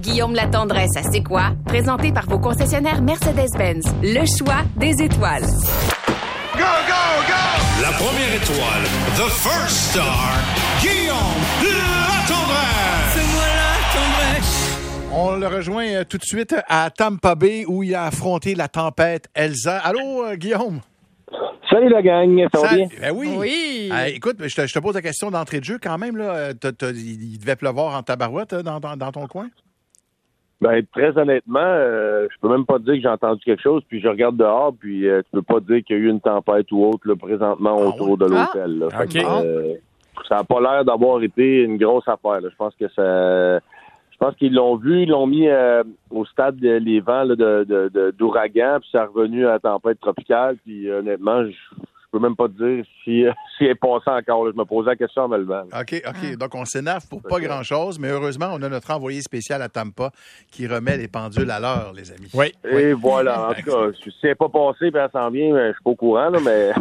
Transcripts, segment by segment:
Guillaume Latendresse à C'est quoi? Présenté par vos concessionnaires Mercedes-Benz. Le choix des étoiles. Go, go, go! La première étoile, the first star, Guillaume Latendresse. C'est moi Latendresse. On le rejoint tout de suite à Tampa Bay où il a affronté la tempête Elsa. Allô, Guillaume? Salut la gang, ça va bien? Ben oui. Oui. Écoute, je te pose la question d'entrée de jeu quand même. Là, il devait pleuvoir en tabarouette dans ton coin? Ben, très honnêtement, je peux même pas te dire que j'ai entendu quelque chose, puis je regarde dehors, puis tu peux pas dire qu'il y a eu une tempête ou autre là, présentement autour de l'hôtel. Là. Fait que, ça n'a pas l'air d'avoir été une grosse affaire. Là. Je pense qu'ils l'ont vu, ils l'ont mis au stade les vents là, d'ouragan, puis c'est revenu à la tempête tropicale, puis honnêtement, je peux même pas te dire si elle est passée encore. Là. Je me posais la question en me levant. OK. Donc, on s'énerve pour pas grand-chose, mais heureusement, on a notre envoyé spécial à Tampa qui remet les pendules à l'heure, les amis. Oui. Et voilà. En tout cas, si elle n'est pas passée, puis elle s'en vient, je suis pas au courant, là, mais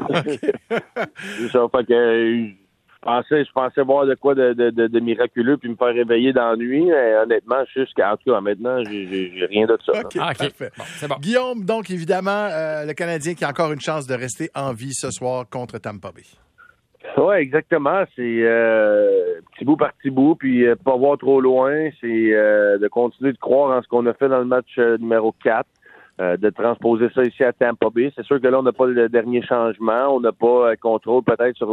c'est ça. Fait que je pensais voir de quoi de miraculeux puis me faire réveiller dans la nuit. Mais honnêtement, en tout cas, maintenant, j'ai rien de ça. OK, parfait. Bon, c'est bon. Guillaume, donc, évidemment, le Canadien qui a encore une chance de rester en vie ce soir contre Tampa Bay. Oui, exactement. C'est petit bout par petit bout, puis pas voir trop loin. C'est de continuer de croire en ce qu'on a fait dans le match numéro 4. De transposer ça ici à Tampa Bay. C'est sûr que là, on n'a pas le dernier changement. On n'a pas contrôle peut-être sur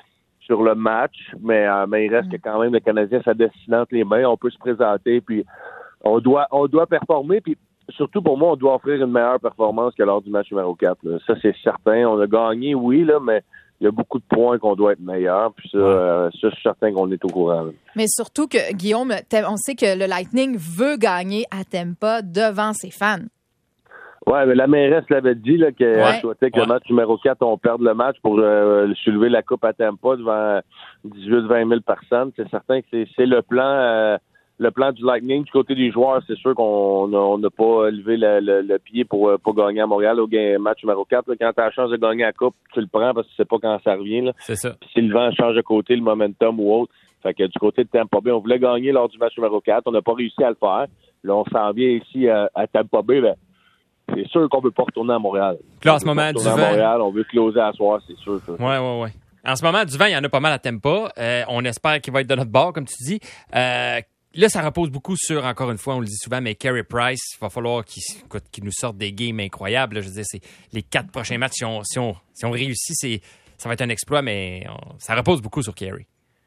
le match, mais il reste que quand même le Canadien sa destinée entre les mains. On peut se présenter, puis on doit performer, puis surtout pour moi, on doit offrir une meilleure performance que lors du match numéro 4. Là. Ça, c'est certain. On a gagné, oui, là, mais il y a beaucoup de points qu'on doit être meilleur, puis ça, je suis certain qu'on est au courant. Là. Mais surtout que, Guillaume, on sait que le Lightning veut gagner à Tampa devant ses fans. Oui, mais la mairesse l'avait dit là, qu'elle souhaitait que le match numéro 4, on perde le match pour soulever la coupe à Tampa devant 18-20 000 personnes. C'est certain que c'est le plan du Lightning. Du côté des joueurs, c'est sûr qu'on n'a pas levé le pied pour gagner à Montréal au match numéro 4. Là. Quand tu as la chance de gagner la coupe, tu le prends parce que tu sais pas quand ça revient. Là. C'est ça. Puis si le vent change de côté, le momentum ou autre. Fait que du côté de Tampa Bay, on voulait gagner lors du match numéro 4. On n'a pas réussi à le faire. Là, on s'en vient ici à Tampa Bay. Ben, c'est sûr qu'on ne veut pas retourner à Montréal. Là, en ce moment, du vent. À Montréal, on veut closer à soir, c'est sûr. Oui. En ce moment, du vent, il y en a pas mal à Tampa. On espère qu'il va être de notre bord, comme tu dis. Là, ça repose beaucoup sur, encore une fois, on le dit souvent, mais Carey Price, il va falloir qu'il nous sorte des games incroyables. Là, je veux dire, c'est les 4 prochains matchs. Si on réussit, ça va être un exploit, mais ça repose beaucoup sur Carey.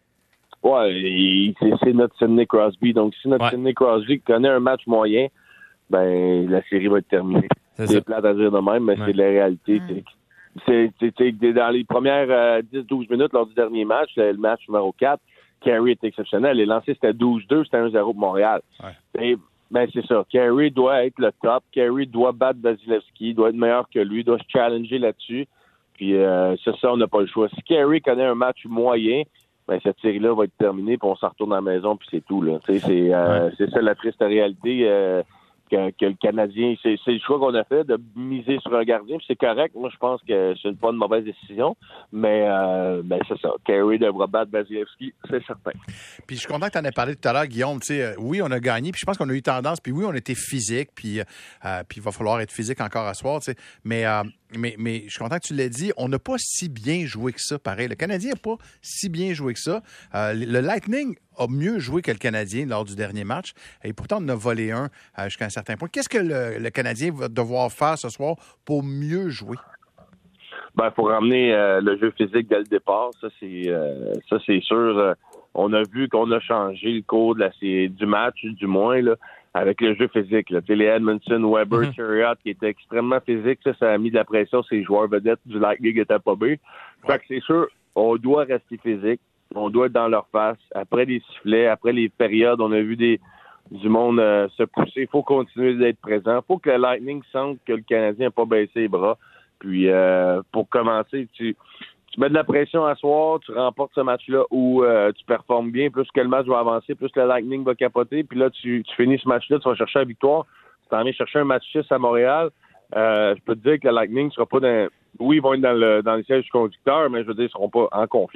Oui, c'est notre Sidney Crosby. Donc, si notre Sidney Crosby connaît un match moyen, ben la série va être terminée. C'est plate à dire de même, mais c'est la réalité. C'est dans les premières 10-12 minutes lors du dernier match, le match numéro 4, Carey est exceptionnel. Les lancers, c'était 12-2, c'était 1-0 pour Montréal. Et, ben c'est ça. Carey doit être le top. Carey doit battre Vasilevski, doit être meilleur que lui, doit se challenger là-dessus. Puis c'est ça, on n'a pas le choix. Si Carey connaît un match moyen, ben cette série-là va être terminée, puis on s'en retourne à la maison, puis c'est tout. Là. C'est ça la triste réalité. Que le Canadien, c'est le choix qu'on a fait de miser sur un gardien, puis c'est correct. Moi, je pense que c'est pas une mauvaise décision, mais c'est ça. Carey devra battre Vasilevski, c'est certain. Puis je suis content que tu en aies parlé tout à l'heure, Guillaume. Oui, on a gagné, puis je pense qu'on a eu tendance, puis oui, on était physique, puis il va falloir être physique encore à soir, mais je suis content que tu l'aies dit. On n'a pas si bien joué que ça, pareil. Le Canadien n'a pas si bien joué que ça. Le Lightning a mieux joué que le Canadien lors du dernier match. Et pourtant, on en a volé un jusqu'à un certain point. Qu'est-ce que le Canadien va devoir faire ce soir pour mieux jouer? Ben, il faut ramener le jeu physique dès le départ. Ça, c'est sûr. On a vu qu'on a changé le cours du match, du moins, là, avec le jeu physique. Là. Les Edmondson, Weber, Chariot, qui étaient extrêmement physiques, ça a mis de la pression sur les joueurs vedettes du Lightning et Tampa Bay. Fait que c'est sûr, on doit rester physique. On doit être dans leur face. Après les sifflets, après les périodes, on a vu du monde se pousser. Il faut continuer d'être présent. Il faut que le Lightning sente que le Canadien n'a pas baissé les bras. Puis, pour commencer, tu mets de la pression à soir, tu remportes ce match-là où tu performes bien. Plus que le match va avancer, plus le Lightning va capoter. Puis là, tu finis ce match-là, tu vas chercher la victoire. Tu t'en viens chercher un match 6 à Montréal. Je peux te dire que le Lightning ne sera pas dans... Oui, ils vont être dans le siège du conducteur, mais je veux dire, ils ne seront pas en confiance.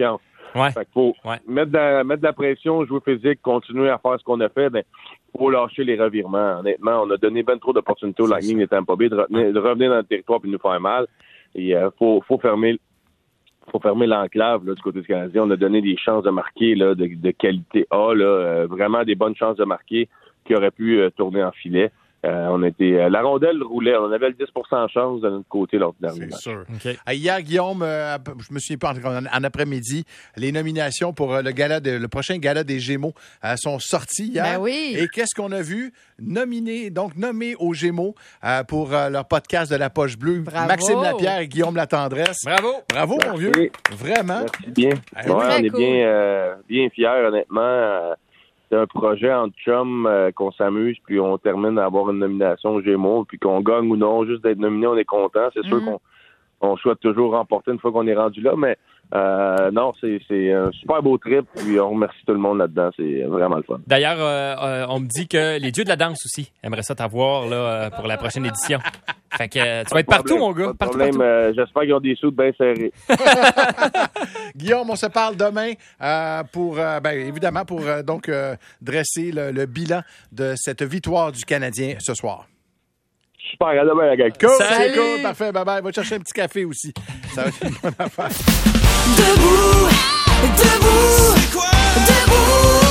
Ouais. Fait qu'il faut mettre de la pression, jouer physique, continuer à faire ce qu'on a fait. Ben, faut lâcher les revirements. Honnêtement, on a donné ben trop d'opportunités au Lightning de Tampa Bay de revenir dans le territoire et de nous faire mal. Et faut fermer l'enclave là, du côté du Canadien. On a donné des chances de marquer là, de qualité A, là, vraiment des bonnes chances de marquer qui auraient pu tourner en filet. La rondelle roulait. On avait le 10% de chance de notre côté lors du dernier match. C'est sûr. Okay. Hier, Guillaume, je me souviens pas, en après-midi, les nominations pour le prochain gala des Gémeaux sont sorties hier. Ben oui. Et qu'est-ce qu'on a vu? Nommés aux Gémeaux pour leur podcast de la Poche Bleue. Bravo. Maxime Lapierre et Guillaume Latendresse. Bravo, mon vieux. Vraiment. Merci bien. Ah, on est cool. bien fiers, honnêtement. C'est un projet en chum qu'on s'amuse, puis on termine à avoir une nomination aux Gémeaux, puis qu'on gagne ou non, juste d'être nominé, on est content. C'est sûr qu'on souhaite toujours remporter une fois qu'on est rendu là, mais non, c'est un super beau trip, puis on remercie tout le monde là-dedans. C'est vraiment le fun. D'ailleurs, on me dit que les dieux de la danse aussi aimeraient ça t'avoir là, pour la prochaine édition. Fait que tu vas être partout, mon gars. Pas de problème. J'espère qu'ils ont des sous bien serrés. Guillaume, on se parle demain évidemment pour dresser le bilan de cette victoire du Canadien ce soir. Super, à demain, la gang. Cool, Salut. c'est cool, parfait, bye-bye. Va te chercher un petit café aussi. Ça va être une bonne affaire. Debout, c'est quoi? Debout.